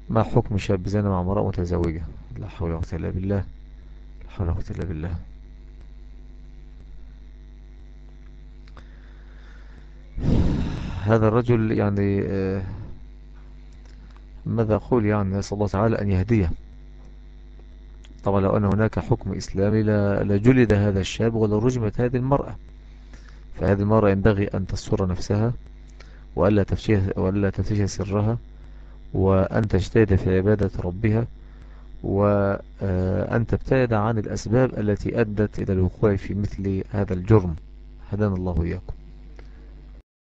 ما حكم شاب زنا مع امرأة متزوجة؟ لا حول ولا قوة إلا بالله. لا حول ولا قوة إلا بالله. هذا الرجل يعني ماذا أقول؟ يعني نسأل الله تعالى أن يهديه. طبعا لو أن هناك حكم إسلامي لجلد هذا الشاب ولرجمت هذه المرأة. فهذه المرأة ينبغي أن تستر نفسها، وألا تفشي سرها، وأن تجتهد في عبادة ربها، وأن تبتعد عن الأسباب التي أدت إلى الوقوع في مثل هذا الجرم. هدانا الله إياكم.